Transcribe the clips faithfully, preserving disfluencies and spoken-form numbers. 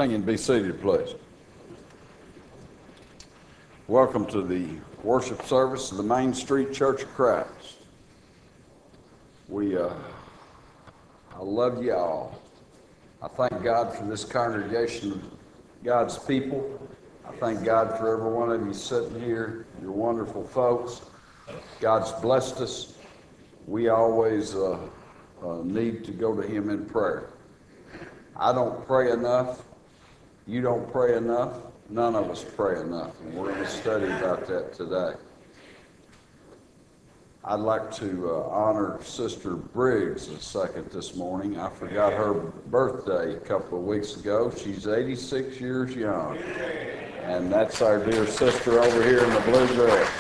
morning and be seated, please. Welcome to the worship service of the Main Street Church of Christ. We, uh, I love you all. I thank God for this congregation of God's people. I thank God for every one of you sitting here. You're wonderful folks. God's blessed us. We always uh, uh, need to go to Him in prayer. I don't pray enough. You don't pray enough. None of us pray enough. And we're going to study about that today. I'd like to uh, honor Sister Briggs a second this morning. I forgot her birthday a couple of weeks ago. She's eighty-six years young. And that's our dear sister over here in the blue dress.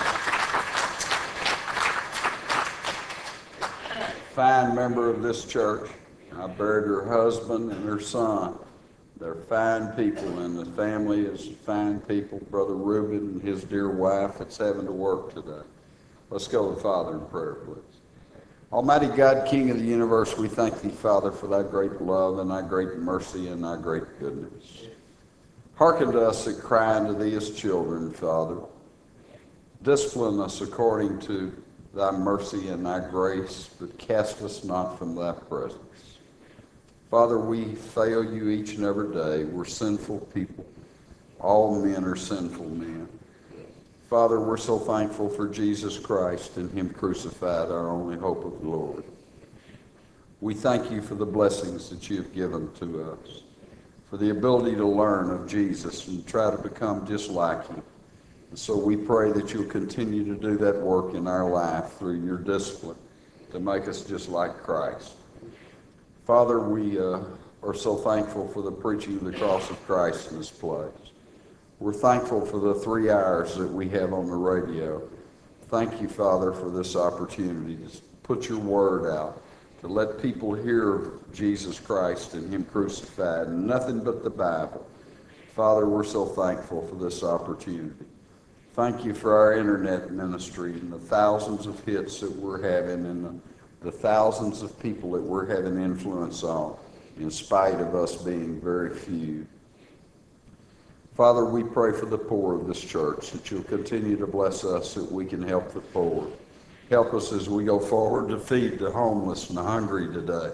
Fine member of this church. I buried her husband and her son. They're fine people, and the family is fine people. Brother Reuben and his dear wife that's having to work today. Let's go to the Father in prayer, please. Almighty God, King of the universe, we thank Thee, Father, for Thy great love and Thy great mercy and Thy great goodness. Hearken to us that cry unto Thee as children, Father. Discipline us according to Thy mercy and Thy grace, but cast us not from Thy presence. Father, we fail You each and every day. We're sinful people. All men are sinful men. Father, we're so thankful for Jesus Christ and Him crucified, our only hope of glory. We thank You for the blessings that You've given to us, for the ability to learn of Jesus and try to become just like Him. And so we pray that You'll continue to do that work in our life through Your discipline to make us just like Christ. Father, we uh, are so thankful for the preaching of the cross of Christ in this place. We're thankful for the three hours that we have on the radio. Thank You, Father, for this opportunity to put Your word out, to let people hear Jesus Christ and Him crucified, and nothing but the Bible. Father, we're so thankful for this opportunity. Thank You for our internet ministry and the thousands of hits that we're having and the the thousands of people that we're having influence on, in spite of us being very few. Father, we pray for the poor of this church, that You'll continue to bless us, that we can help the poor. Help us as we go forward to feed the homeless and the hungry today.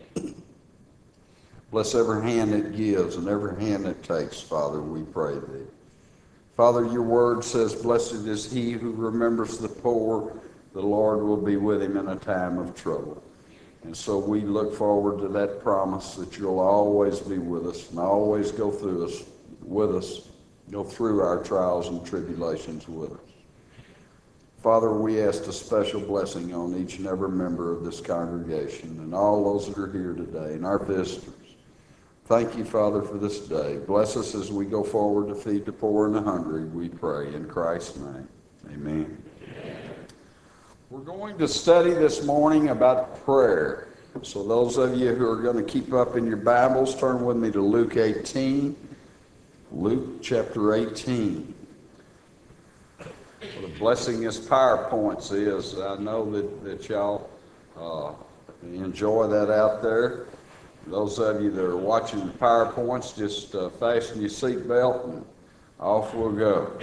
Bless every hand that gives and every hand that takes, Father, we pray Thee. Father, Your word says, blessed is he who remembers the poor. The Lord will be with him in a time of trouble. And so we look forward to that promise that You'll always be with us and always go through us, with us, go through our trials and tribulations with us. Father, we ask a special blessing on each and every member of this congregation and all those that are here today and our visitors. Thank You, Father, for this day. Bless us as we go forward to feed the poor and the hungry, we pray. In Christ's name, amen. We're going to study this morning about prayer. So those of you who are going to keep up in your Bibles, turn with me to Luke eighteen. Luke chapter eighteen. What a blessing this PowerPoints is. I know that, that y'all uh, enjoy that out there. Those of you that are watching the PowerPoints, just uh, fasten your seatbelt and off we'll go.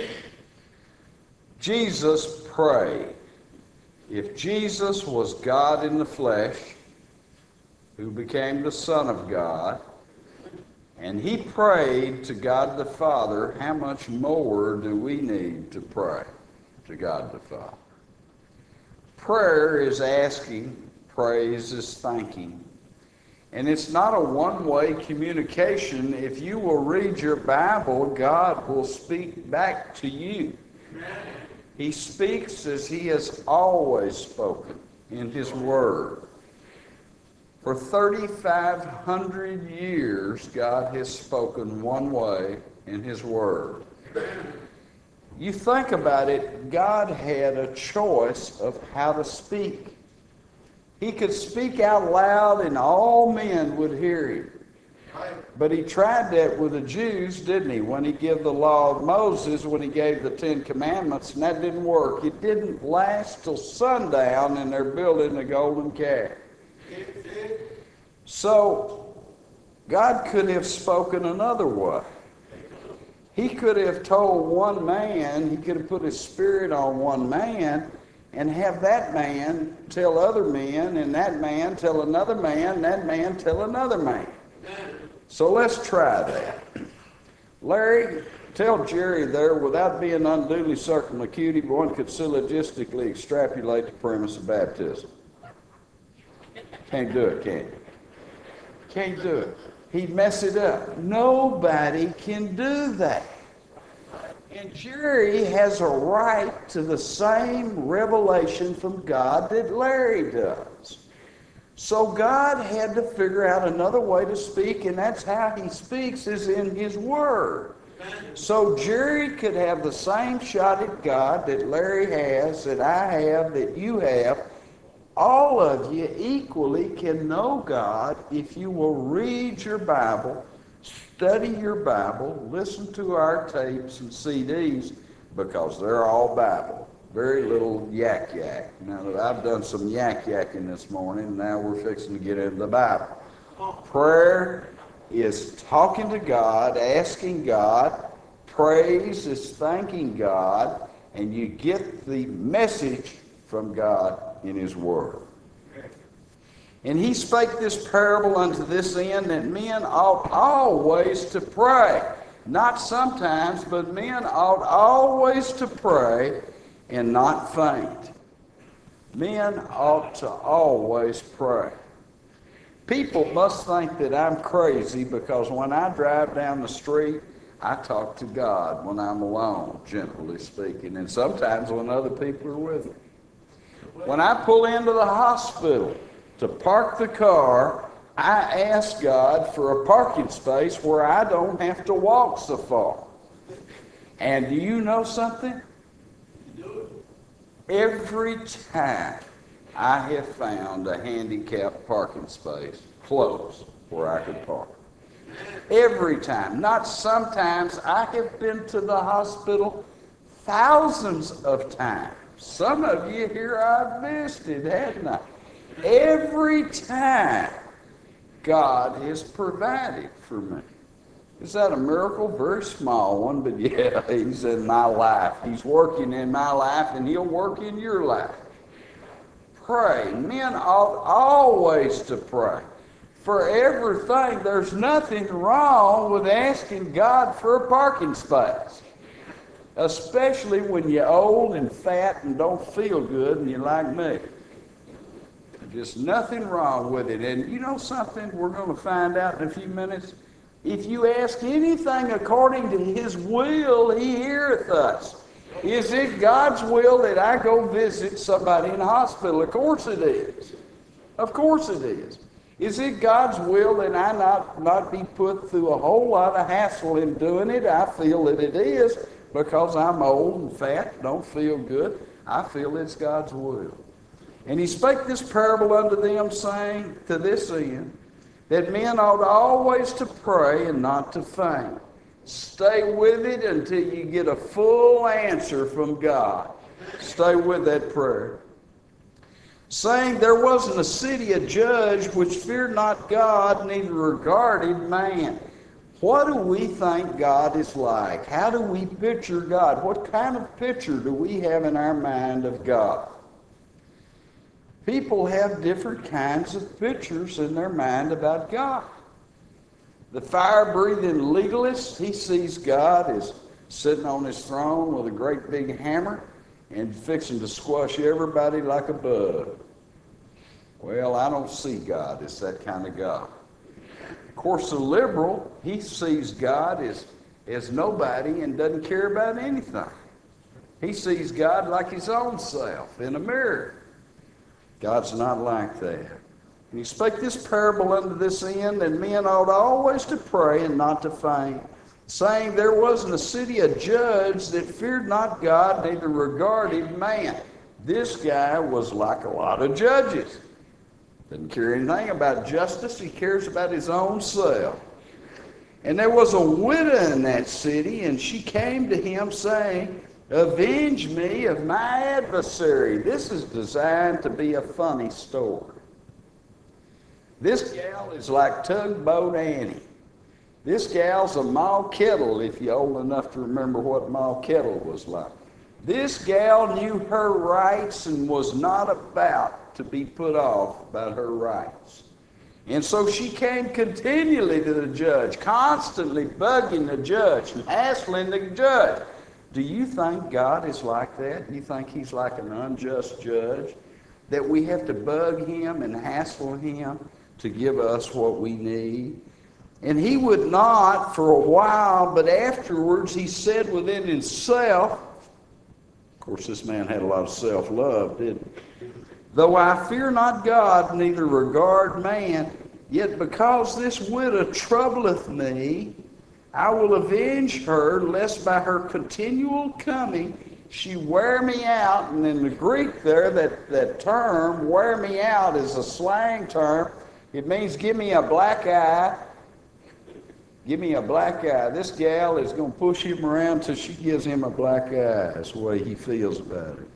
Jesus prayed. If Jesus was God in the flesh, who became the Son of God, and He prayed to God the Father, how much more do we need to pray to God the Father? Prayer is asking, praise is thanking. And it's not a one-way communication. If you will read your Bible, God will speak back to you. Amen. He speaks as He has always spoken in His Word. For thirty-five hundred years, God has spoken one way in His Word. You think about it, God had a choice of how to speak. He could speak out loud and all men would hear Him. But He tried that with the Jews, didn't He? When He gave the law of Moses, when He gave the Ten Commandments, and that didn't work. It didn't last till sundown and they're building the golden calf. So God could have spoken another way. He could have told one man, he could have put his spirit on one man and have that man tell other men, and that man tell another man, and that man tell another man. So let's try that. Larry, tell Jerry there, without being unduly circumlocutive, one could syllogistically extrapolate the premise of baptism. Can't do it, can you? Can't do it. He'd mess it up. Nobody can do that. And Jerry has a right to the same revelation from God that Larry does. So God had to figure out another way to speak, and that's how he speaks, is in his word. So Jerry could have the same shot at God that Larry has, that I have, that you have. All of you equally can know God if you will read your Bible, study your Bible, listen to our tapes and C Ds, because they're all Bible. Very little yak yak. Now that I've done some yak yakking this morning, now we're fixing to get into the Bible. Prayer is talking to God, asking God. Praise is thanking God, and you get the message from God in his word. And he spake this parable unto this end, that men ought always to pray. Not sometimes, but men ought always to pray and not faint. Men ought to always pray. People must think that I'm crazy because when I drive down the street, I talk to God when I'm alone, generally speaking, and sometimes when other people are with me. When I pull into the hospital to park the car, I ask God for a parking space where I don't have to walk so far. And do you know something? Every time I have found a handicapped parking space close where I could park. Every time. Not sometimes. I have been to the hospital thousands of times. Some of you here I've visited, haven't I? Every time God has provided for me. Is that a miracle? Very small one, but yeah, he's in my life. He's working in my life, and he'll work in your life. Pray. Men ought always to pray. For everything, there's nothing wrong with asking God for a parking space. Especially when you're old and fat and don't feel good and you're like me. Just nothing wrong with it. And you know something we're going to find out in a few minutes? If you ask anything according to his will, he heareth us. Is it God's will that I go visit somebody in the hospital? Of course it is. Of course it is. Is it God's will that I not, not be put through a whole lot of hassle in doing it? I feel that it is because I'm old and fat, don't feel good. I feel it's God's will. And he spake this parable unto them, saying, to this end, that men ought always to pray and not to faint. Stay with it until you get a full answer from God. Stay with that prayer. Saying, there was in the city a judge which feared not God, neither regarded man. What do we think God is like? How do we picture God? What kind of picture do we have in our mind of God? People have different kinds of pictures in their mind about God. The fire-breathing legalist, he sees God as sitting on his throne with a great big hammer and fixing to squash everybody like a bug. Well, I don't see God as that kind of God. Of course, the liberal, he sees God as, as nobody and doesn't care about anything. He sees God like his own self in a mirror. God's not like that. And he spake this parable unto this end, that men ought always to pray and not to faint, saying, there was in the city a judge that feared not God, neither regarded man. This guy was like a lot of judges. Doesn't care anything about justice. He cares about his own self. And there was a widow in that city, and she came to him saying, avenge me of my adversary. This is designed to be a funny story. This gal is like Tugboat Annie. This gal's a Ma Kettle, if you're old enough to remember what Ma Kettle was like. This gal knew her rights and was not about to be put off about her rights. And so she came continually to the judge, constantly bugging the judge and hassling the judge. Do you think God is like that? Do you think he's like an unjust judge? That we have to bug him and hassle him to give us what we need? And he would not for a while, but afterwards he said within himself, of course this man had a lot of self-love, didn't he? Though I fear not God, neither regard man, yet because this widow troubleth me, I will avenge her, lest by her continual coming she wear me out. And in the Greek there, that, that term, wear me out, is a slang term. It means give me a black eye. Give me a black eye. This gal is going to push him around till she gives him a black eye. That's the way he feels about it.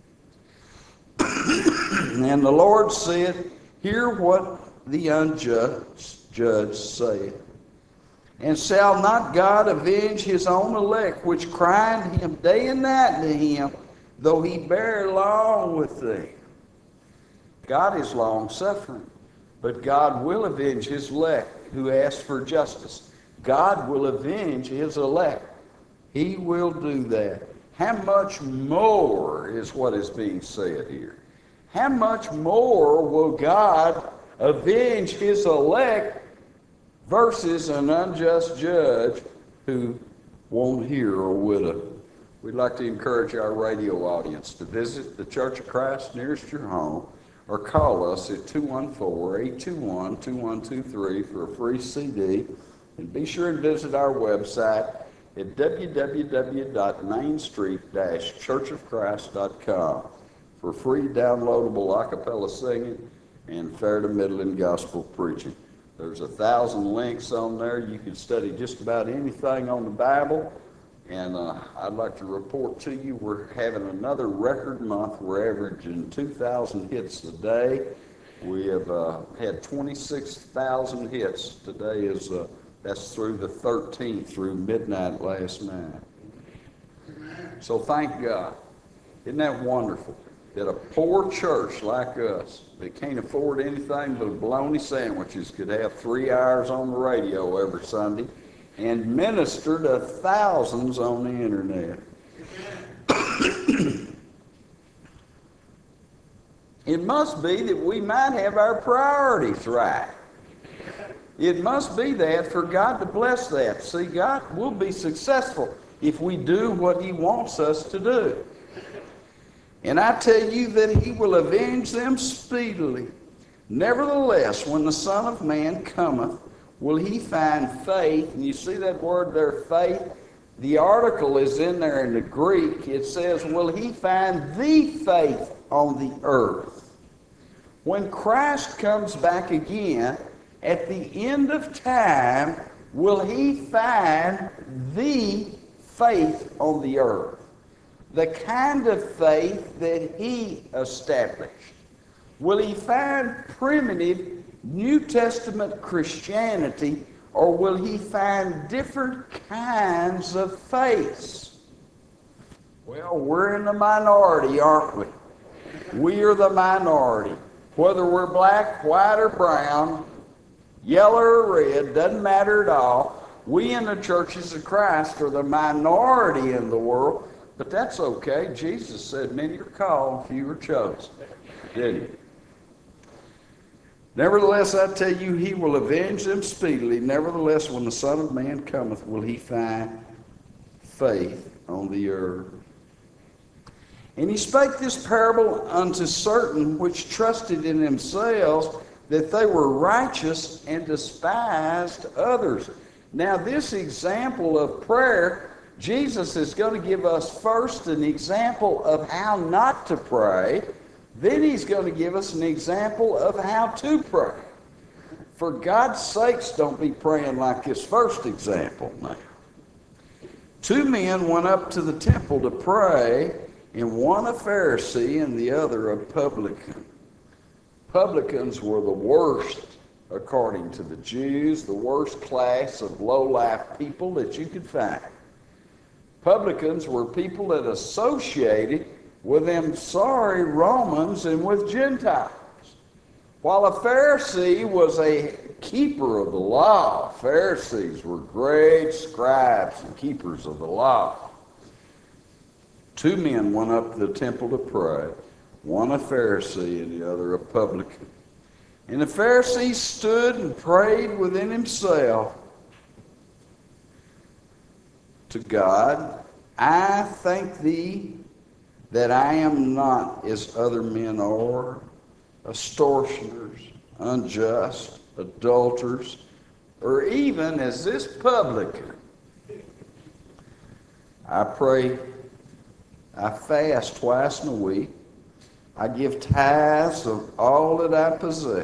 And the Lord said, hear what the unjust judge saith. And shall not God avenge his own elect, which cry unto him day and night to him, though he bear long with thee? God is long-suffering, but God will avenge his elect who ask for justice. God will avenge his elect. He will do that. How much more is what is being said here? How much more will God avenge his elect versus an unjust judge who won't hear a widow? We'd like to encourage our radio audience to visit the Church of Christ nearest your home or call us at two one four, eight two one, two one two three for a free C D. And be sure and visit our website at w w w dot main street dash church of christ dot com for free downloadable a cappella singing and fair to middling gospel preaching. There's a thousand links on there. You can study just about anything on the Bible. And uh, I'd like to report to you we're having another record month. We're averaging two thousand hits a day. We have uh, had twenty-six thousand hits. Today is, uh, that's through the thirteenth, through midnight last night. So thank God. Isn't that wonderful? That a poor church like us that can't afford anything but bologna sandwiches could have three hours on the radio every Sunday and minister to thousands on the internet. It must be that we might have our priorities right. It must be that for God to bless that. See, God will be successful if we do what he wants us to do. And I tell you that he will avenge them speedily. Nevertheless, when the Son of Man cometh, will he find faith? And you see that word there, faith? The article is in there in the Greek. It says, will he find the faith on the earth? When Christ comes back again, at the end of time, will he find the faith on the earth? The kind of faith that he established. Will he find primitive New Testament Christianity, or will he find different kinds of faiths? Well, we're in the minority, aren't we? We are the minority. Whether we're black, white, or brown, yellow or red, doesn't matter at all. We in the churches of Christ are the minority in the world, but that's okay. Jesus said, many are called, few are chosen. Didn't he? Nevertheless, I tell you, he will avenge them speedily. Nevertheless, when the Son of Man cometh, will he find faith on the earth? And he spake this parable unto certain which trusted in themselves that they were righteous and despised others. Now, this example of prayer, Jesus is going to give us first an example of how not to pray. Then he's going to give us an example of how to pray. For God's sakes, don't be praying like his first example now. Two men went up to the temple to pray, and one a Pharisee and the other a publican. Publicans were the worst according to the Jews, the worst class of low-life people that you could find. Publicans were people that associated with them sorry Romans and with Gentiles. While a Pharisee was a keeper of the law, Pharisees were great scribes and keepers of the law. Two men went up to the temple to pray, one a Pharisee and the other a publican. And the Pharisee stood and prayed within himself to God, I thank thee that I am not as other men are, extortioners, unjust, adulterers, or even as this publican. I pray, I fast twice in a week. I give tithes of all that I possess.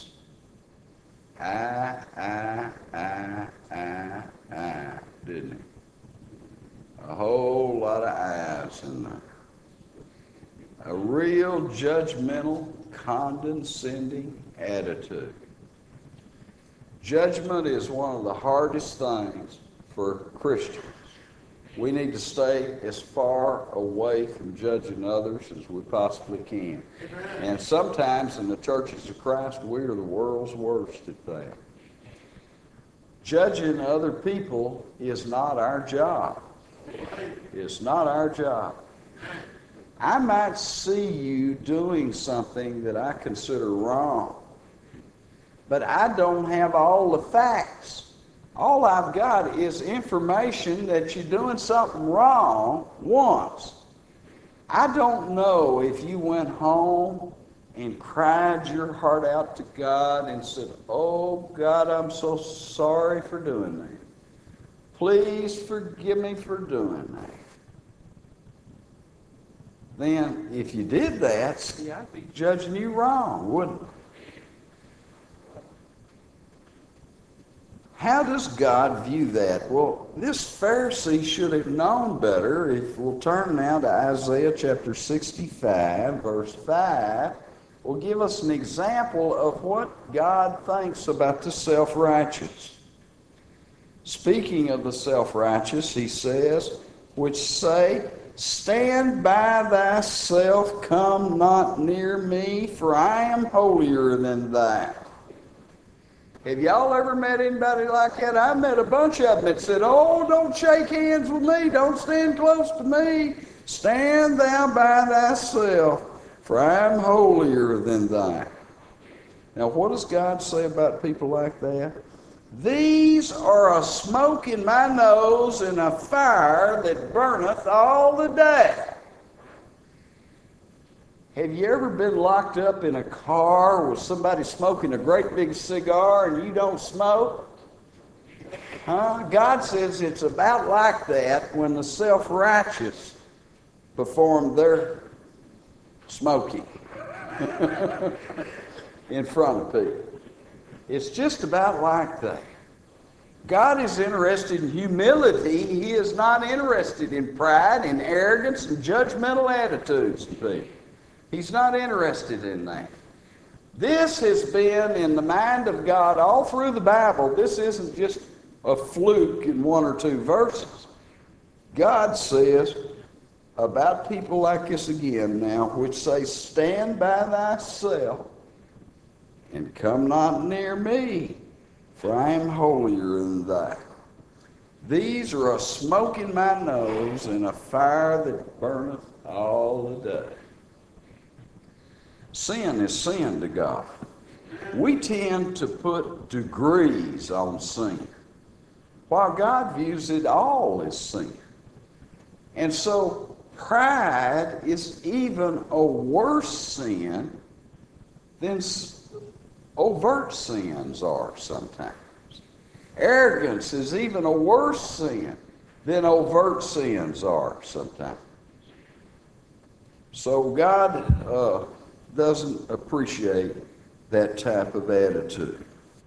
I, I, I, I, I, didn't he? A whole lot of I's in there. A real judgmental, condescending attitude. Judgment is one of the hardest things for Christians. We need to stay as far away from judging others as we possibly can. And sometimes in the churches of Christ, we are the world's worst at that. Judging other people is not our job. It's not our job. I might see you doing something that I consider wrong, but I don't have all the facts. All I've got is information that you're doing something wrong once. I don't know if you went home and cried your heart out to God and said, oh, God, I'm so sorry for doing that. Please forgive me for doing that. Then, if you did that, see, I'd be judging you wrong, wouldn't I? How does God view that? Well, this Pharisee should have known better. If we'll turn now to Isaiah chapter sixty-five, verse five, will give us an example of what God thinks about the self-righteous. Speaking of the self-righteous, he says, which say, stand by thyself, come not near me, for I am holier than thou. Have y'all ever met anybody like that? I met a bunch of them that said, oh, don't shake hands with me. Don't stand close to me. Stand thou by thyself, for I am holier than thou. Now, what does God say about people like that? These are a smoke in my nose and a fire that burneth all the day. Have you ever been locked up in a car with somebody smoking a great big cigar and you don't smoke? Huh? God says it's about like that when the self-righteous perform their smoking in front of people. It's just about like that. God is interested in humility. He is not interested in pride and arrogance and judgmental attitudes in people. He's not interested in that. This has been in the mind of God all through the Bible. This isn't just a fluke in one or two verses. God says about people like this again now, which say, stand by thyself and come not near me, for I am holier than thou. These are a smoke in my nose and a fire that burneth all the day. Sin is sin to God. We tend to put degrees on sin, while God views it all as sin. And so pride is even a worse sin than overt sins are sometimes. Arrogance is even a worse sin than overt sins are sometimes. So God uh, doesn't appreciate that type of attitude.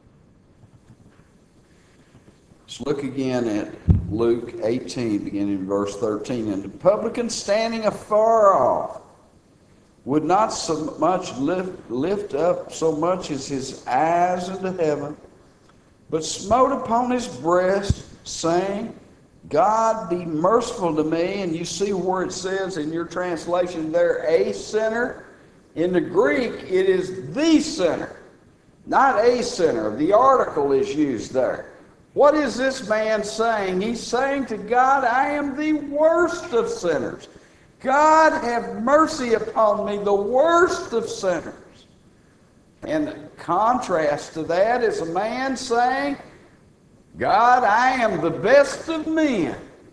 Let's look again at Luke eighteen, beginning in verse thirteen. And the publican standing afar off would not so much lift, lift up so much as his eyes into heaven, but smote upon his breast, saying, God, be merciful to me. And you see where it says in your translation there, a sinner. In the Greek, it is the sinner, not a sinner. The article is used there. What is this man saying? He's saying to God, I am the worst of sinners. God, have mercy upon me, the worst of sinners. And contrast to that is a man saying, God, I am the best of men.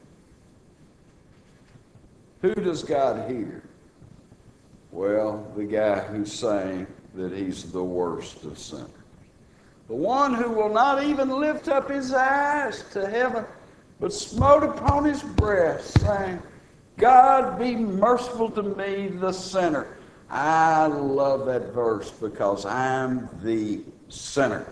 Who does God hear? Well, the guy who's saying that he's the worst of sinners. The one who will not even lift up his eyes to heaven, but smote upon his breast, saying, God, be merciful to me, the sinner. I love that verse because I'm the sinner.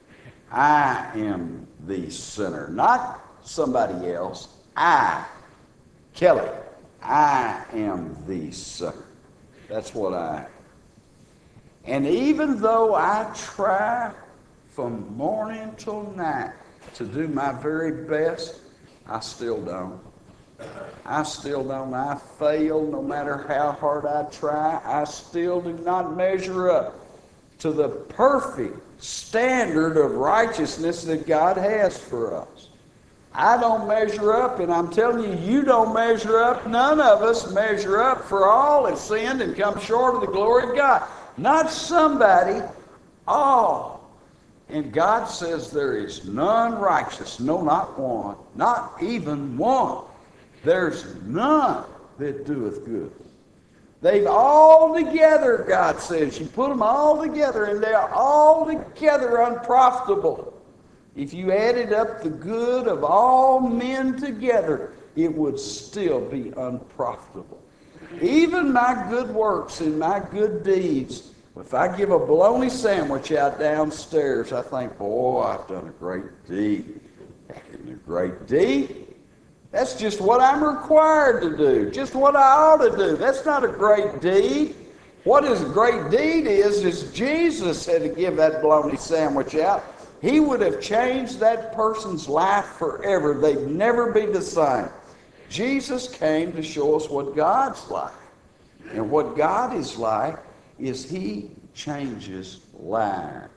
I am the sinner, not somebody else. I, Kelly, I am the sinner. That's what I am. And even though I try from morning till night to do my very best, I still don't. I still don't. I fail no matter how hard I try. I still do not measure up to the perfect standard of righteousness that God has for us. I don't measure up, and I'm telling you, you don't measure up. None of us measure up, for all have sinned and come short of the glory of God. Not somebody, all. And God says there is none righteous, no, not one, not even one. There's none that doeth good. They've all together, God says. You put them all together, and they are all together unprofitable. If you added up the good of all men together, it would still be unprofitable. Even my good works and my good deeds, if I give a bologna sandwich out downstairs, I think, boy, I've done a great deed. Isn't it a great deed? That's just what I'm required to do, just what I ought to do. That's not a great deed. What is a great deed is, is Jesus had to give that bologna sandwich out. He would have changed that person's life forever. They'd never be the same. Jesus came to show us what God's like. And what God is like is He changes lives.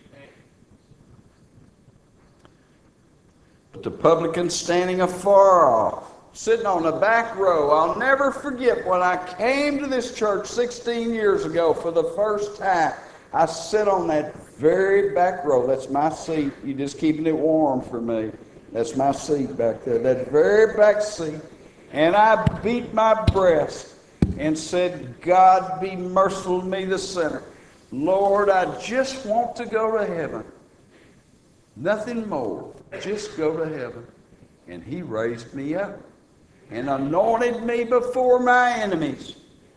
The publican standing afar off, sitting on the back row. I'll never forget when I came to this church sixteen years ago for the first time. I sit on that very back row. That's my seat. You're just keeping it warm for me. That's my seat back there. That very back seat. And I beat my breast and said, God, be merciful to me, the sinner. Lord, I just want to go to heaven. Nothing more. Just go to heaven. And He raised me up and anointed me before my enemies.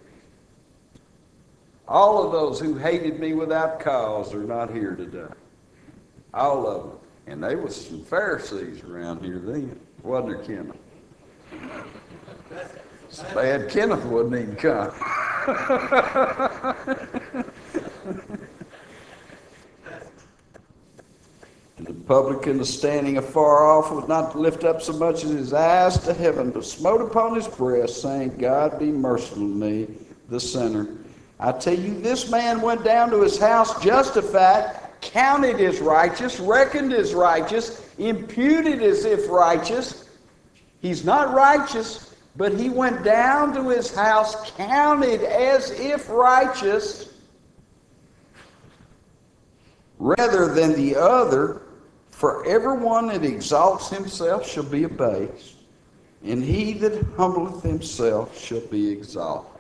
All of those who hated me without cause are not here today. All of them. And there was some Pharisees around here then. Wasn't there, Kenneth? It's bad Kenneth wouldn't even come. The publican is standing afar off, would not lift up so much as his eyes to heaven, but smote upon his breast, saying, God, be merciful to me, the sinner. I tell you, this man went down to his house justified, counted as righteous, reckoned as righteous, imputed as if righteous. He's not righteous, but he went down to his house, counted as if righteous, rather than the other. For everyone that exalts himself shall be abased, and he that humbleth himself shall be exalted.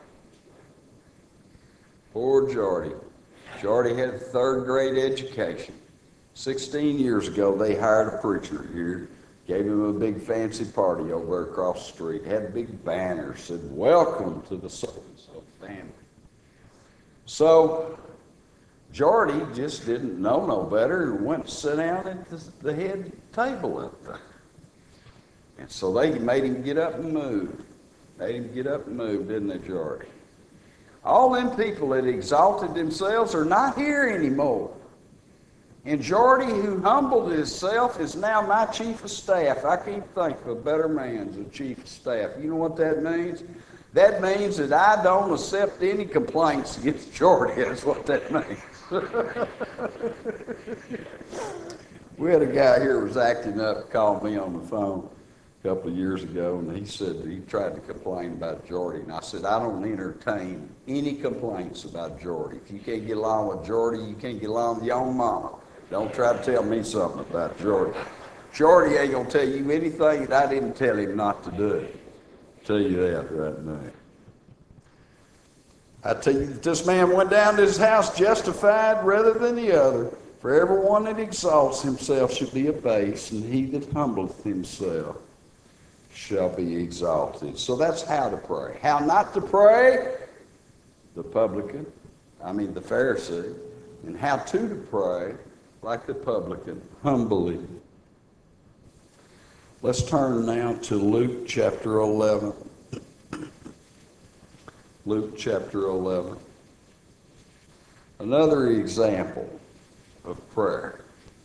Poor Jordy. Jordy had a third grade education. Sixteen years ago, they hired a preacher here, gave him a big fancy party over across the street, had big banners, said, welcome to the so-and-so family. So Jordy just didn't know no better and went to sit down at the, the head table up there. And so they made him get up and move. Made him get up and move, didn't they, Jordy? All them people that exalted themselves are not here anymore. And Jordy, who humbled himself, is now my chief of staff. I can't think of a better man as a chief of staff. You know what that means? That means that I don't accept any complaints against Jordy. That's what that means. We had a guy here who was acting up, called me on the phone a couple of years ago, and he said he tried to complain about Jordy. And I said, I don't entertain any complaints about Jordy. If you can't get along with Jordy, you can't get along with your own mama. Don't try to tell me something about Jordy. Jordy ain't going to tell you anything that I didn't tell him not to do. I'll tell you that right now. I tell you that this man went down to his house justified rather than the other. For everyone that exalts himself should be abased, and he that humbleth himself shall be exalted. So that's how to pray. How not to pray? The publican, I mean the Pharisee. And how to to pray? Like the publican, humbly. Let's turn now to Luke chapter eleven. Luke chapter eleven. Another example of prayer.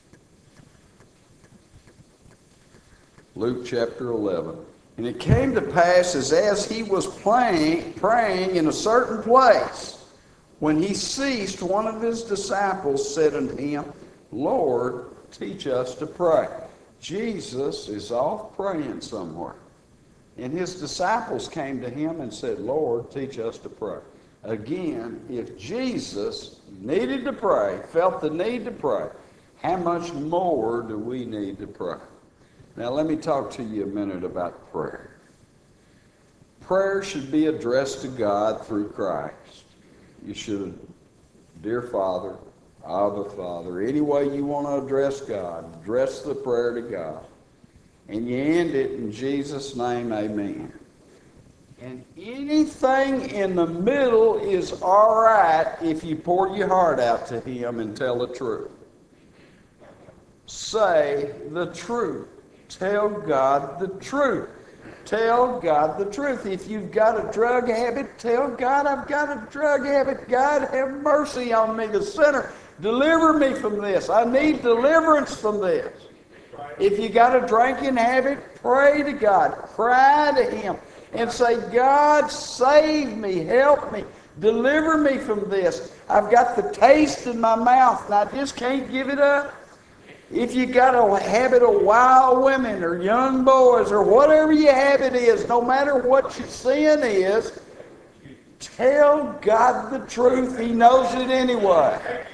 Luke chapter eleven. And it came to pass as as he was playing, praying in a certain place, when he ceased, one of his disciples said unto him, Lord, teach us to pray. Jesus is off praying somewhere. And his disciples came to him and said, Lord, teach us to pray. Again, if Jesus needed to pray, felt the need to pray, how much more do we need to pray? Now, let me talk to you a minute about prayer. Prayer should be addressed to God through Christ. You should, dear Father, Abba Father, any way you want to address God, address the prayer to God. And you end it in Jesus' name, amen. And anything in the middle is all right if you pour your heart out to him and tell the truth. Say the truth. Tell God the truth. Tell God the truth. If you've got a drug habit, tell God, I've got a drug habit. God, have mercy on me, the sinner. Deliver me from this. I need deliverance from this. If you got a drinking habit, pray to God. Cry to him and say, God, save me, help me, deliver me from this. I've got the taste in my mouth and I just can't give it up. If you got a habit of wild women or young boys or whatever your habit is, no matter what your sin is, tell God the truth. He knows it anyway.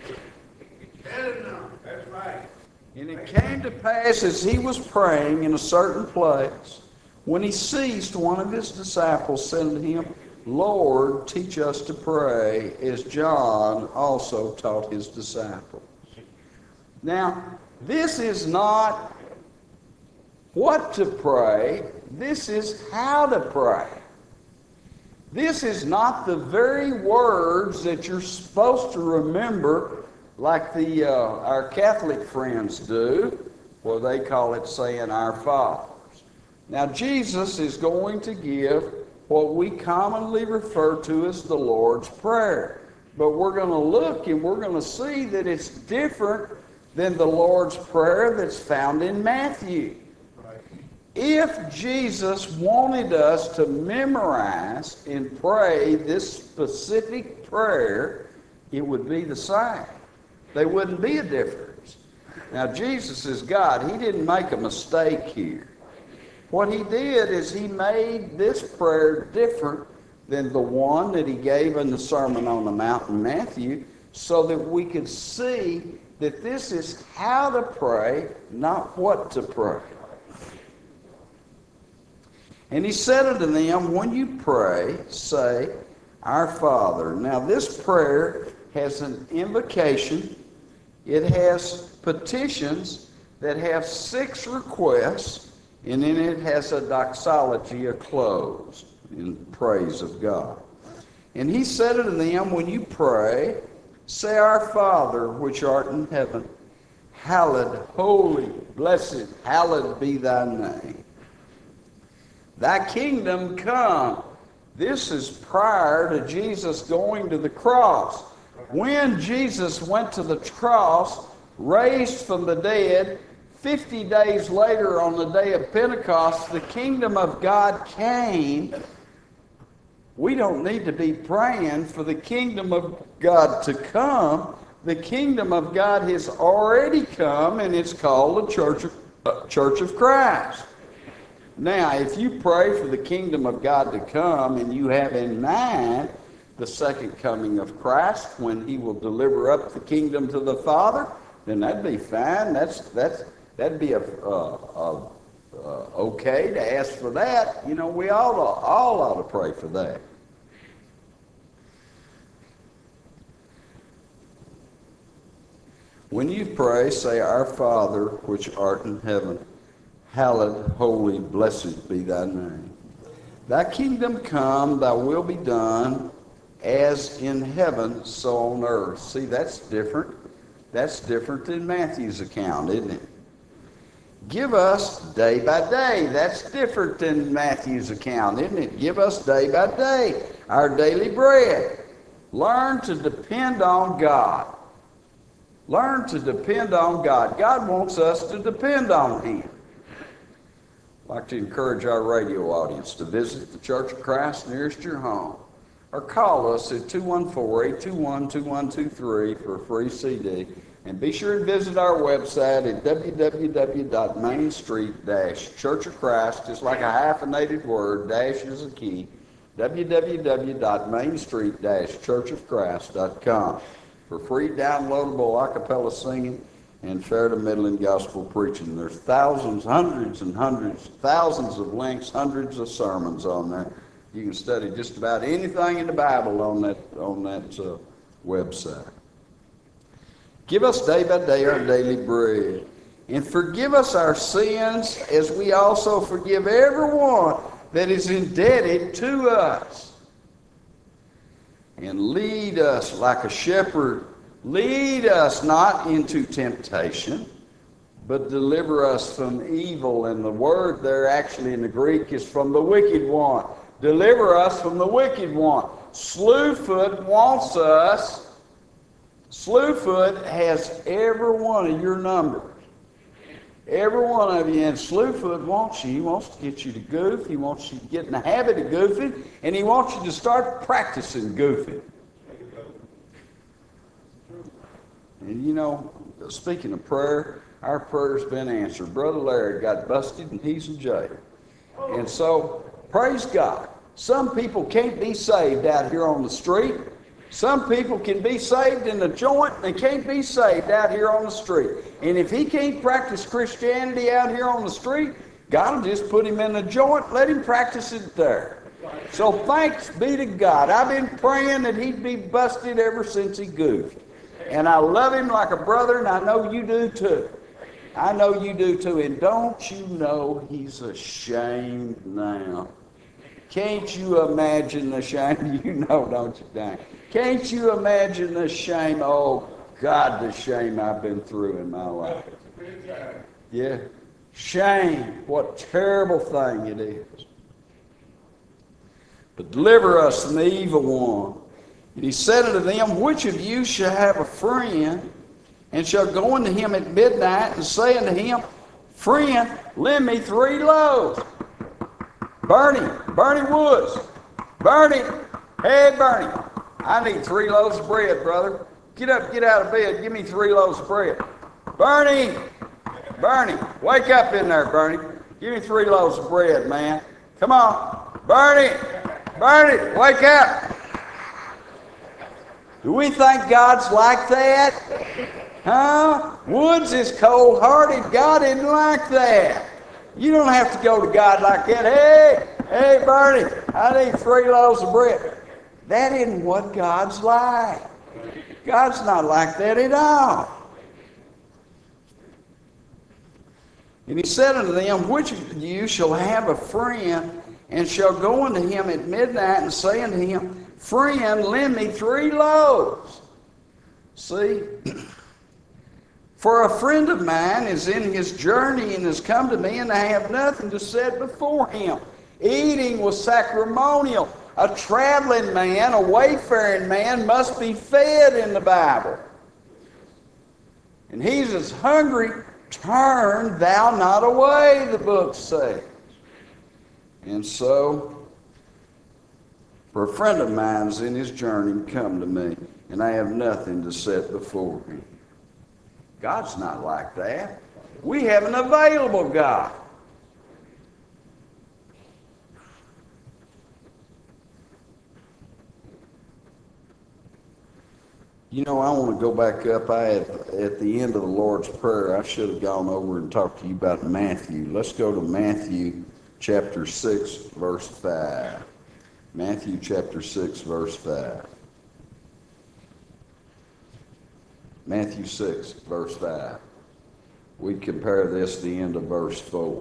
That's right. And it came to pass as he was praying in a certain place, when he ceased, one of his disciples said to him, Lord, teach us to pray, as John also taught his disciples. Now, this is not what to pray. This is how to pray. This is not the very words that you're supposed to remember like the uh, our Catholic friends do, where they call it saying our fathers. Now, Jesus is going to give what we commonly refer to as the Lord's Prayer. But we're going to look and we're going to see that it's different than the Lord's Prayer that's found in Matthew. If Jesus wanted us to memorize and pray this specific prayer, it would be the same. There wouldn't be a difference. Now, Jesus is God. He didn't make a mistake here. What he did is he made this prayer different than the one that he gave in the Sermon on the Mount in Matthew, so that we could see that this is how to pray, not what to pray. And he said unto them, when you pray, say, Our Father. Now, this prayer has an invocation. It has petitions that have six requests, and then it has a doxology, a close, in praise of God. And he said unto them, when you pray, say, Our Father, which art in heaven, hallowed, holy, blessed, hallowed be thy name. Thy kingdom come, This is prior to Jesus going to the cross. When Jesus went to the cross, raised from the dead, fifty days later on the day of Pentecost, the kingdom of God came. We don't need to be praying for the kingdom of God to come. The kingdom of God has already come, and it's called the Church of, uh, Church of Christ. Now, if you pray for the kingdom of God to come and you have in mind the second coming of Christ when he will deliver up the kingdom to the Father, then that'd be fine. That's that's that'd be a, uh, uh, uh, okay to ask for that. You know, we all all ought to pray for that. When you pray, say, "Our Father, which art in heaven, hallowed, holy, blessed be thy name. Thy kingdom come, thy will be done, as in heaven, so on earth." See, that's different. That's different than Matthew's account, isn't it? Give us day by day. That's different than Matthew's account, isn't it? Give us day by day our daily bread. Learn to depend on God. Learn to depend on God. God wants us to depend on him. I'd like to encourage our radio audience to visit the Church of Christ nearest your home, or call us at two one four, eight two one, two one two three for a free C D. And be sure to visit our website at w w w dot main street dash church of christ, just like a hyphenated word, dash is a key, w w w dot main street dash church of christ dot com for free downloadable a cappella singing and fair to middling gospel preaching. There's thousands, hundreds and hundreds, thousands of links, hundreds of sermons on there. You can study just about anything in the Bible on that on that uh, website. Give us day by day our daily bread, and forgive us our sins as we also forgive everyone that is indebted to us. And lead us like a shepherd. Lead us not into temptation, but deliver us from evil. And the word there actually in the Greek is from the wicked one. Deliver us from the wicked one. Slewfoot wants us. Slewfoot has every one of your numbers. Every one of you. And Slewfoot wants you. He wants to get you to goof. He wants you to get in the habit of goofing. And he wants you to start practicing goofing. And you know, speaking of prayer, our prayer's been answered. Brother Larry got busted and he's in jail. And so, praise God. Some people can't be saved out here on the street. Some people can be saved in the joint and they can't be saved out here on the street. And if he can't practice Christianity out here on the street, God will just put him in the joint, let him practice it there. So thanks be to God. I've been praying that he'd be busted ever since he goofed. And I love him like a brother, and I know you do too. I know you do too. And don't you know he's ashamed now? Can't you imagine the shame? You know, don't you, Dan? Can't you imagine the shame? Oh, God, the shame I've been through in my life. Yeah. Shame. What a terrible thing it is. But deliver us from the evil one. And he said unto them, which of you shall have a friend, and shall go unto him at midnight, and say unto him, friend, lend me three loaves. Bernie, Bernie Woods, Bernie, hey Bernie, I need three loaves of bread, brother. Get up, get out of bed, give me three loaves of bread. Bernie, Bernie, wake up in there, Bernie. Give me three loaves of bread, man. Come on, Bernie, Bernie, wake up. Do we think God's like that? Huh? Woods is cold-hearted. God isn't like that. You don't have to go to God like that. Hey, hey, Bernie, I need three loaves of bread. That isn't what God's like. God's not like that at all. And he said unto them, which of you shall have a friend, and shall go unto him at midnight, and say unto him, friend, lend me three loaves. See? For a friend of mine is in his journey and has come to me, and I have nothing to set before him. Eating was sacramental. A traveling man, a wayfaring man must be fed in the Bible. And he's as hungry, turn thou not away, the book says. And so, for a friend of mine's in his journey come to me, and I have nothing to set before him. God's not like that. We have an available God. You know, I want to go back up. I had, at the end of the Lord's Prayer, I should have gone over and talked to you about Matthew. Let's go to Matthew chapter six, verse five. Matthew chapter six, verse five. Matthew six, verse five. We compare this to the end of verse four.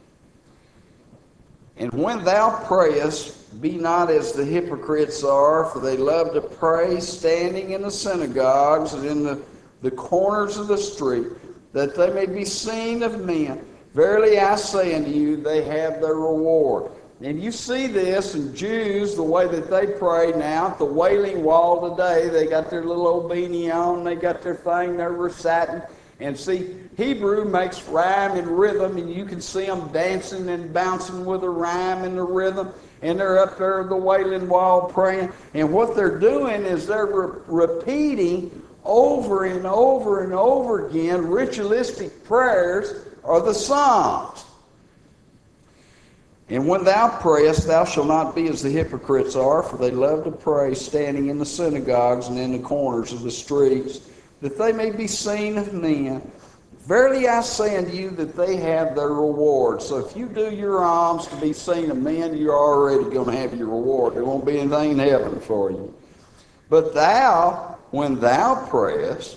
And when thou prayest, be not as the hypocrites are, for they love to pray standing in the synagogues and in the, the corners of the street, that they may be seen of men. Verily I say unto you, they have their reward. And you see this in Jews, the way that they pray now at the Wailing Wall today. They got their little old beanie on, they got their thing they're reciting. And see, Hebrew makes rhyme and rhythm, and you can see them dancing and bouncing with the rhyme and the rhythm, and they're up there at the Wailing Wall praying. And what they're doing is they're re- repeating over and over and over again ritualistic prayers or the Psalms. And when thou prayest, thou shalt not be as the hypocrites are, for they love to pray standing in the synagogues and in the corners of the streets, that they may be seen of men. Verily I say unto you that they have their reward. So if you do your alms to be seen of men, you're already going to have your reward. There won't be anything in heaven for you. But thou, when thou prayest,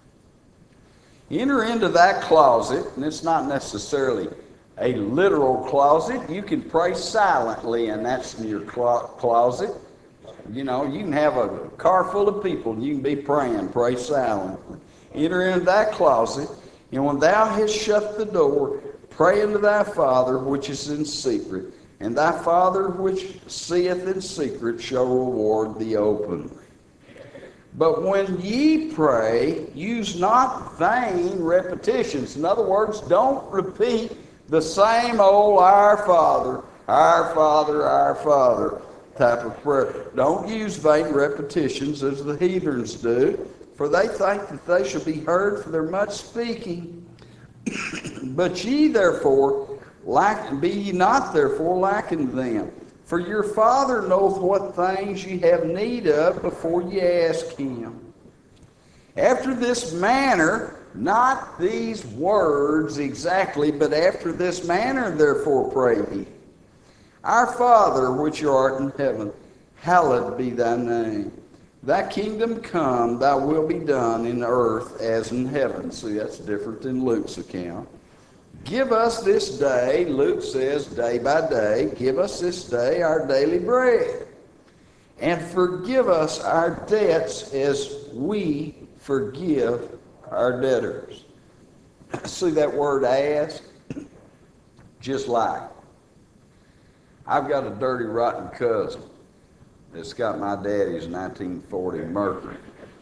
enter into that closet, and it's not necessarily a literal closet. You can pray silently, and that's in your clo- closet. You know, you can have a car full of people, and you can be praying, pray silently. Enter into that closet, and when thou hast shut the door, pray unto thy Father which is in secret, and thy Father which seeth in secret shall reward thee openly. But when ye pray, use not vain repetitions. In other words, don't repeat the same old Our Father, Our Father, Our Father type of prayer. Don't use vain repetitions as the heathens do, for they think that they shall be heard for their much speaking. But ye therefore, lack, be ye not therefore lacking them, for your Father knoweth what things ye have need of before ye ask him. After this manner, not these words exactly, but after this manner therefore pray ye. Our Father which art in heaven, hallowed be thy name. Thy kingdom come, thy will be done in earth as in heaven. See, that's different than Luke's account. Give us this day, Luke says day by day, give us this day our daily bread. And forgive us our debts as we forgive our debtors. See that word ask? Just like. I've got a dirty, rotten cousin that's got my daddy's nineteen forty Mercury.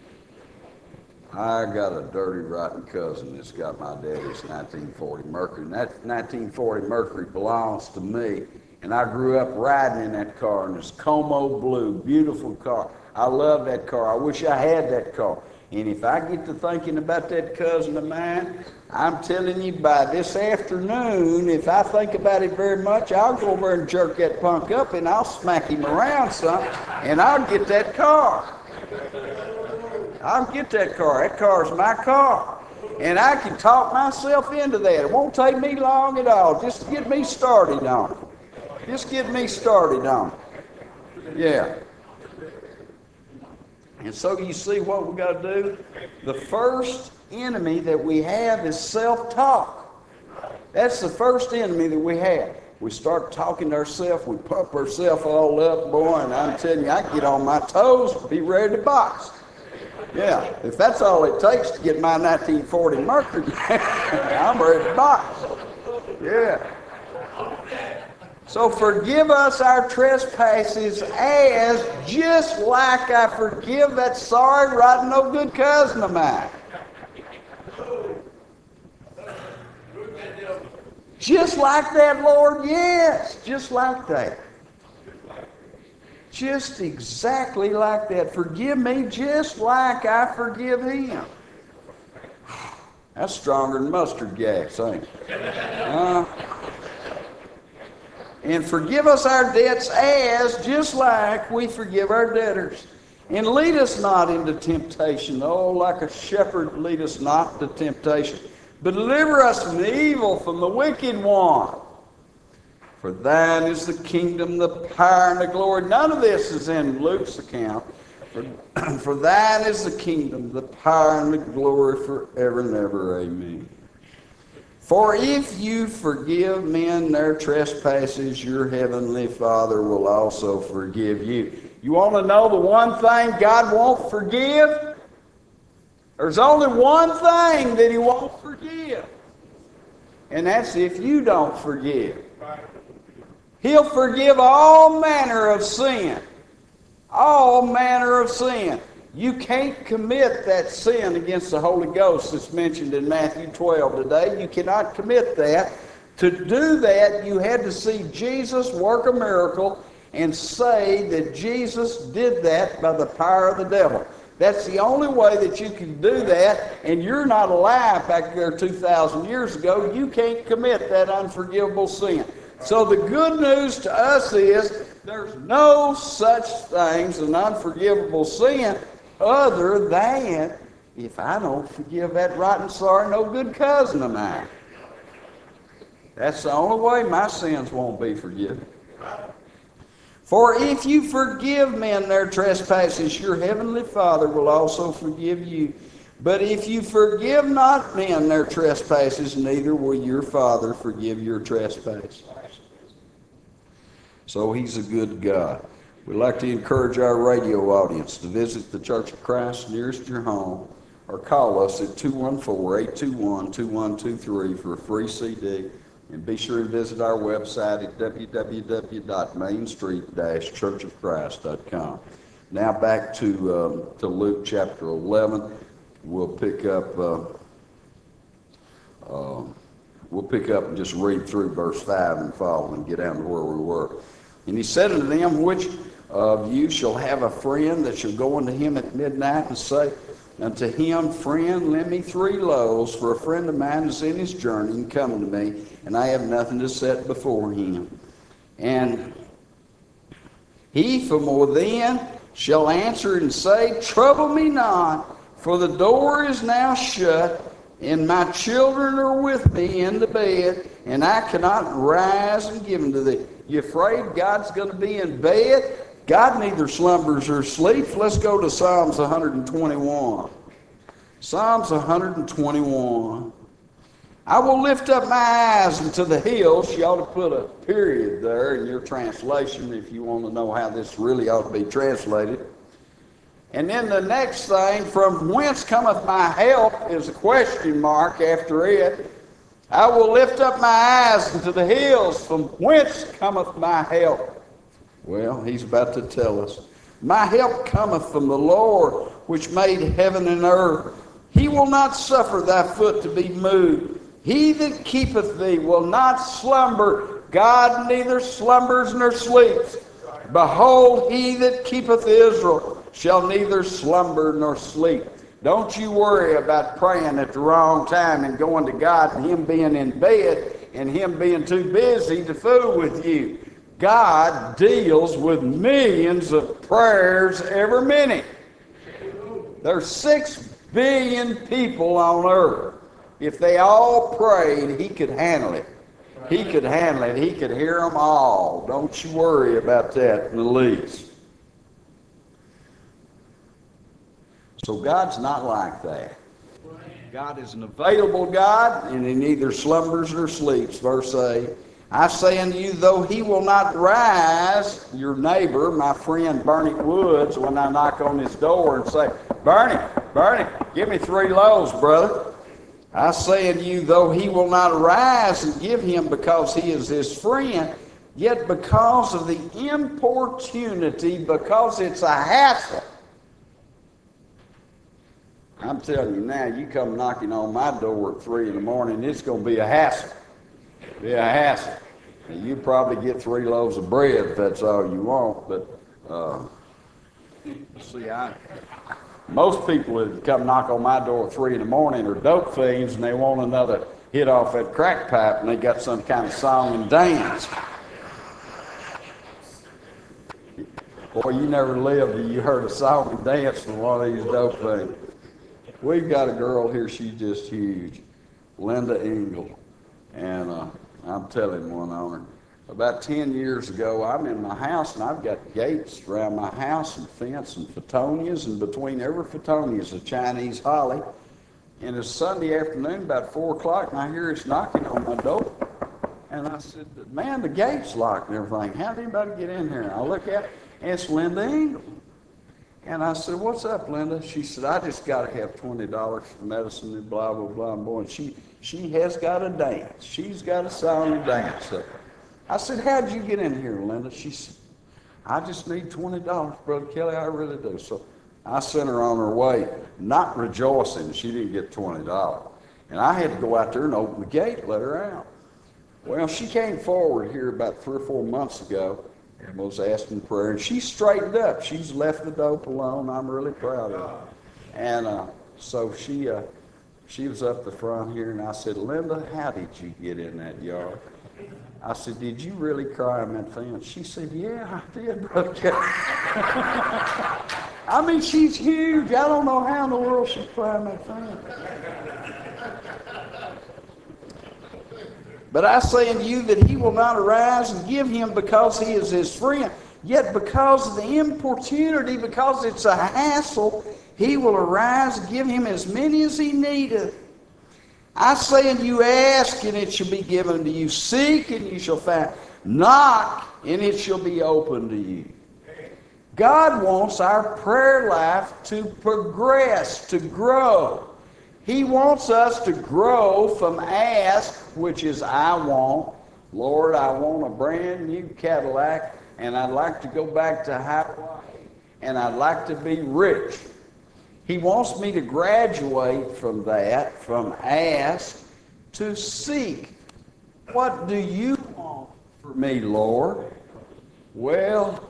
I got a dirty, rotten cousin that's got my daddy's nineteen forty Mercury. And that nineteen forty Mercury belongs to me. And I grew up riding in that car, in this Como blue, beautiful car. I love that car. I wish I had that car. And if I get to thinking about that cousin of mine, I'm telling you, by this afternoon, if I think about it very much, I'll go over and jerk that punk up, and I'll smack him around some, and I'll get that car. I'll get that car. That car's my car. And I can talk myself into that. It won't take me long at all. Just get me started on it. Just get me started on it. Yeah. And so you see what we got to do? The first enemy that we have is self-talk. That's the first enemy that we have. We start talking to ourselves, we pump ourselves all up, boy, and I'm telling you, I get on my toes, be ready to box. Yeah, if that's all it takes to get my nineteen forty Mercury, I'm ready to box. Yeah. So forgive us our trespasses as just like I forgive that sorry, rotten, no good cousin of mine. Just like that, Lord, yes, just like that. Just exactly like that. Forgive me just like I forgive him. That's stronger than mustard gas, ain't it? Uh, and forgive us our debts as, just like we forgive our debtors. And lead us not into temptation. Oh, like a shepherd, lead us not into temptation. But deliver us from the evil, from the wicked one. For thine is the kingdom, the power, and the glory. None of this is in Luke's account. For, for thine is the kingdom, the power, and the glory forever and ever. Amen. For if you forgive men their trespasses, your heavenly Father will also forgive you. You want to know the one thing God won't forgive? There's only one thing that he won't forgive. And that's if you don't forgive. He'll forgive all manner of sin. All manner of sin. You can't commit that sin against the Holy Ghost that's mentioned in Matthew twelve today. You cannot commit that. To do that, you had to see Jesus work a miracle and say that Jesus did that by the power of the devil. That's the only way that you can do that, and you're not alive back there two thousand years ago. You can't commit that unforgivable sin. So the good news to us is there's no such thing as an unforgivable sin other than if I don't forgive that rotten, sorry, no good cousin of mine. That's the only way my sins won't be forgiven. For if you forgive men their trespasses, your heavenly Father will also forgive you. But if you forgive not men their trespasses, neither will your Father forgive your trespasses. So he's a good God. We'd like to encourage our radio audience to visit the Church of Christ nearest your home or call us at two one four, eight two one, two one two three for a free C D. And be sure to visit our website at w w w dot main street dash church of christ dot com. Now back to, um, to Luke chapter eleven. We'll pick up uh, uh, we'll pick up and just read through verse five and follow and get down to where we were. And he said unto them, which of you shall have a friend that shall go unto him at midnight and say unto him, friend, lend me three loaves, for a friend of mine is in his journey and come to me, and I have nothing to set before him. And he from within shall answer and say, trouble me not, for the door is now shut, and my children are with me in the bed, and I cannot rise and give them to thee. You afraid God's going to be in bed? God neither slumbers or sleeps. Let's go to Psalms one twenty-one. Psalms one twenty-one. I will lift up my eyes into the hills. You ought to put a period there in your translation if you want to know how this really ought to be translated. And then the next thing, from whence cometh my help, is a question mark after it. I will lift up my eyes into the hills. From whence cometh my help? Well, he's about to tell us. My help cometh from the Lord, which made heaven and earth. He will not suffer thy foot to be moved. He that keepeth thee will not slumber. God neither slumbers nor sleeps. Behold, he that keepeth Israel shall neither slumber nor sleep. Don't you worry about praying at the wrong time and going to God and him being in bed and him being too busy to fool with you. God deals with millions of prayers every minute. There's six billion people on earth. If they all prayed, he could handle it. He could handle it. He could hear them all. Don't you worry about that in the least. So God's not like that. God is an available God, and he neither slumbers nor sleeps. Verse eight. I say unto you, though he will not rise, your neighbor, my friend Bernie Woods, when I knock on his door and say, Bernie, Bernie, give me three loaves, brother. I say unto you, though he will not rise and give him because he is his friend, Yet because of the importunity, because it's a hassle, I'm telling you now, you come knocking on my door at three in the morning, it's going to be a hassle. Be a hassle. And you probably get three loaves of bread if that's all you want, but uh, see, I most people that come knock on my door at three in the morning are dope fiends, and they want another hit off that crack pipe, and they got some kind of song and dance. Boy, you never lived till you heard a song and dance from one of these dope fiends. We've got a girl here, she's just huge, Linda Engel, and uh, I'm telling one on her. About ten years ago, I'm in my house, and I've got gates around my house and fence and phontonias, and between every photonia is a Chinese holly. And it's Sunday afternoon, about four o'clock, and I hear it's knocking on my door. And I said, man, the gate's locked and everything. How did anybody get in here? And I look at it, and it's Linda Engel. And I said, what's up, Linda? She said, I just got to have twenty dollars for medicine and blah, blah, blah. And boy, and she, she has got to dance. She's got a song and dance. So I said, how'd you get in here, Linda? She said, I just need twenty dollars, Brother Kelly. I really do. So I sent her on her way, not rejoicing she didn't get twenty dollars. And I had to go out there and open the gate and let her out. Well, she came forward here about three or four months ago and was asking prayer, and she straightened up. She's left the dope alone. I'm really proud of her. And uh, so she uh, she was up the front here, and I said, Linda, how did you get in that yard? I said, did you really cry on that fence? She said, yeah, I did, Brother Kelly. I mean, she's huge. I don't know how in the world she's crying that fence. But I say unto you that he will not arise and give him because he is his friend. Yet because of the importunity, because it's a hassle, he will arise and give him as many as he needeth. I say unto you, ask, and it shall be given to you. Seek, and you shall find. Knock, and it shall be opened to you. God wants our prayer life to progress, to grow. He wants us to grow from ask, which is I want. Lord, I want a brand new Cadillac, and I'd like to go back to Hawaii, and I'd like to be rich. He wants me to graduate from that, from ask, to seek. What do you want for me, Lord? Well,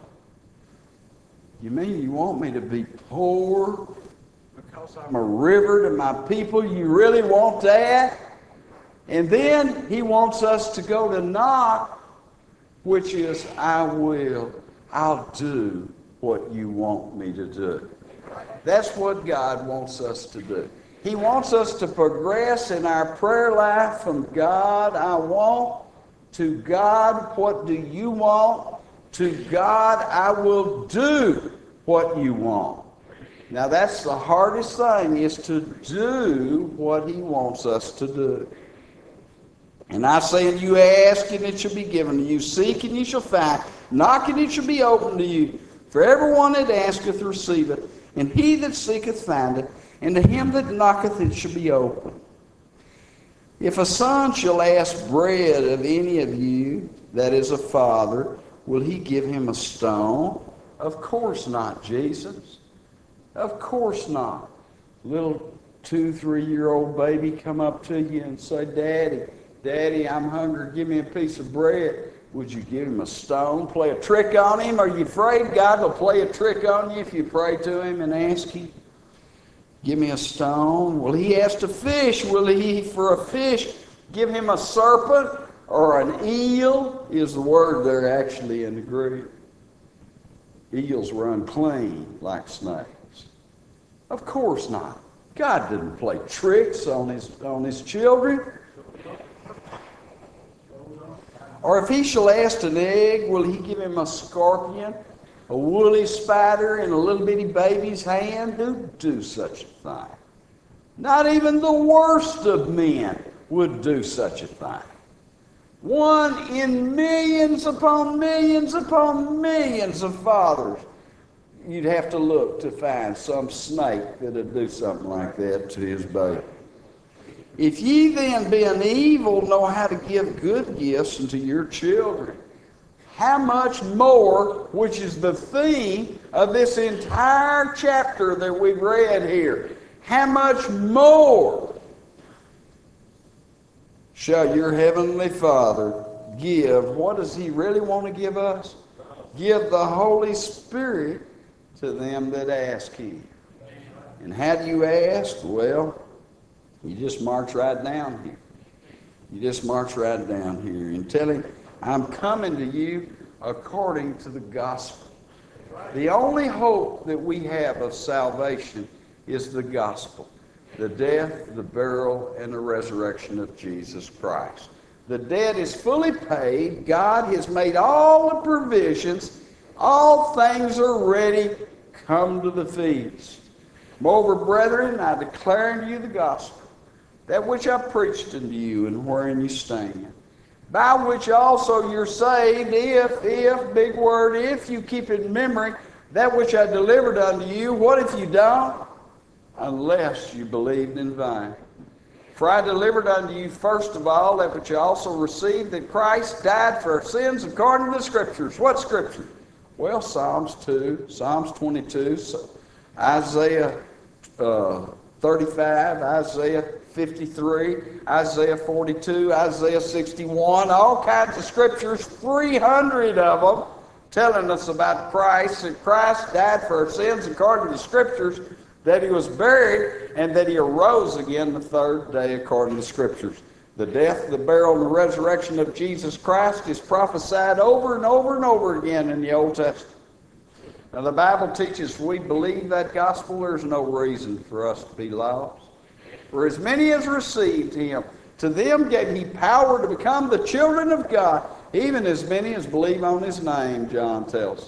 you mean you want me to be poor because I'm a river to my people? You really want that? And then he wants us to go to knock, which is I will, I'll do what you want me to do. That's what God wants us to do. He wants us to progress in our prayer life from God, I want, to God, what do you want, to God, I will do what you want. Now that's the hardest thing, is to do what he wants us to do. And I say, and you ask, and it shall be given to you. Seek, and you shall find. Knock, and it shall be opened to you. For everyone that asketh receiveth, and he that seeketh findeth, and to him that knocketh it shall be opened. If a son shall ask bread of any of you that is a father, will he give him a stone? Of course not, Jesus. Of course not. Little two, three-year-old baby come up to you and say, Daddy, Daddy, I'm hungry. Give me a piece of bread. Would you give him a stone? Play a trick on him? Are you afraid God will play a trick on you if you pray to him and ask him? Give me a stone. Will he ask a fish? Will he, for a fish, give him a serpent or an eel? Is the word there actually in the Greek. Eels were unclean like snakes. Of course not. God didn't play tricks on his, on his children. Or if he shall ask an egg, will he give him a scorpion, a woolly spider in a little bitty baby's hand? Who'd do such a thing? Not even the worst of men would do such a thing. One in millions upon millions upon millions of fathers, you'd have to look to find some snake that would do something like that to his baby. If ye then, being evil, know how to give good gifts unto your children, how much more, which is the theme of this entire chapter that we've read here, how much more shall your heavenly Father give? What does he really want to give us? Give the Holy Spirit to them that ask him. And how do you ask? Well, you just march right down here. You just march right down here and tell him, I'm coming to you according to the gospel. The only hope that we have of salvation is the gospel. The death, the burial, and the resurrection of Jesus Christ. The debt is fully paid. God has made all the provisions. All things are ready. Come to the feast. Moreover, brethren, I declare unto you the gospel, that which I preached unto you, and wherein you stand, by which also you're saved, if, if, big word, if you keep in memory that which I delivered unto you. What if you don't? Unless you believed in vain. For I delivered unto you first of all that which I also received, that Christ died for our sins according to the Scriptures. What Scripture? Well, Psalms two, Psalms twenty-two, Isaiah uh, thirty-five, Isaiah fifty-three, Isaiah forty-two, Isaiah sixty-one, all kinds of Scriptures, three hundred of them, telling us about Christ, that Christ died for our sins according to the Scriptures, that he was buried, and that he arose again the third day according to the Scriptures. The death, the burial, and the resurrection of Jesus Christ is prophesied over and over and over again in the Old Testament. Now the Bible teaches if we believe that gospel, there's no reason for us to be lost. For as many as received him, to them gave he power to become the children of God, even as many as believe on his name, John tells us.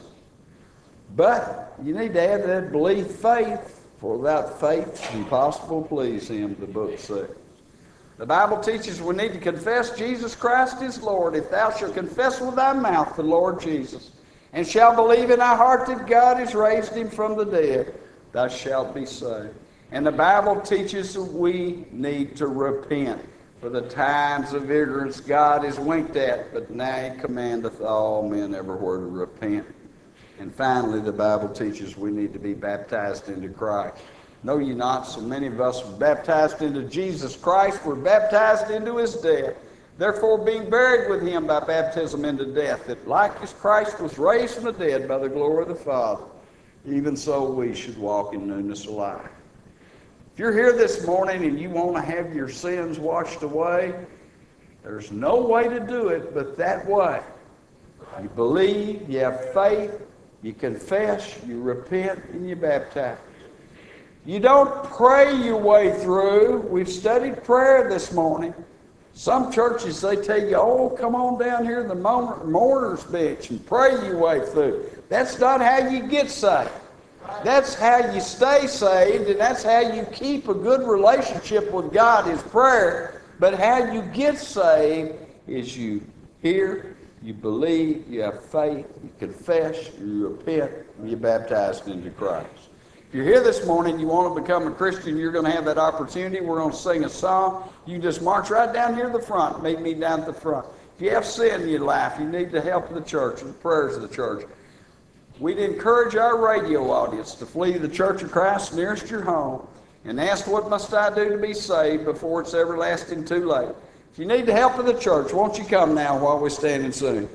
But you need to add that belief faith, for without faith it's impossible to please him, the book says. The Bible teaches we need to confess Jesus Christ is Lord. If thou shalt confess with thy mouth the Lord Jesus, and shalt believe in thy heart that God has raised him from the dead, thou shalt be saved. And the Bible teaches that we need to repent. For the times of ignorance God is winked at, but now he commandeth all men everywhere to repent. And finally, the Bible teaches we need to be baptized into Christ. Know ye not, so many of us were baptized into Jesus Christ, were baptized into his death. Therefore, being buried with him by baptism into death, that like as Christ was raised from the dead by the glory of the Father, even so we should walk in newness of life. If you're here this morning and you want to have your sins washed away, there's no way to do it but that way. You believe, you have faith, you confess, you repent, and you baptize. You don't pray your way through. We've studied prayer this morning. Some churches, they tell you, oh, come on down here to the mourner's bench and pray your way through. That's not how you get saved. That's how you stay saved, and that's how you keep a good relationship with God is prayer. But how you get saved is you hear, you believe, you have faith, you confess, you repent, and you're baptized into Christ. If you're here this morning, you want to become a Christian, you're going to have that opportunity. We're going to sing a song. You can just march right down here to the front. Meet me down at the front. If you have sin in your life, you need the help of the church and the prayers of the church. We'd encourage our radio audience to flee the Church of Christ nearest your home and ask, what must I do to be saved before it's everlasting too late? If you need the help of the church, won't you come now while we stand and sing?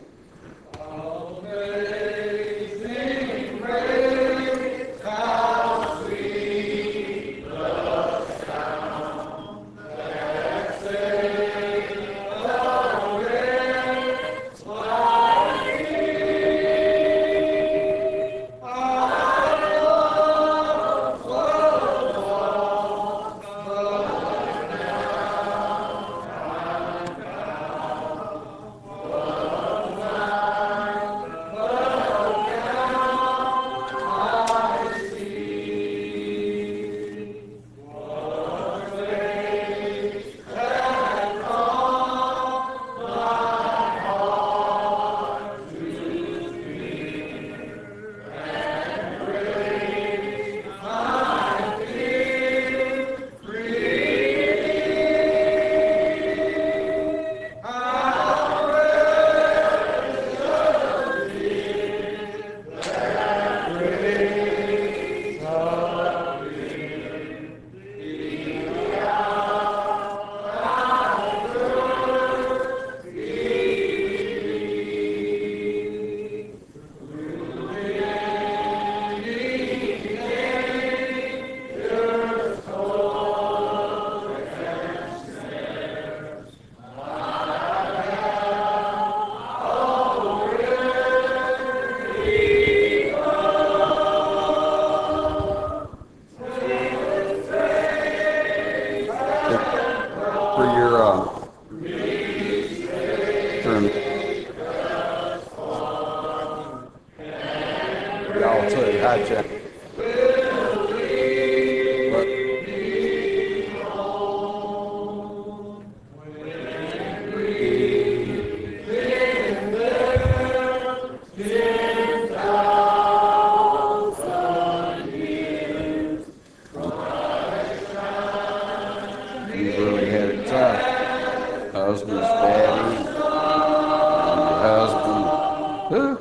Patty, and your husband. Who?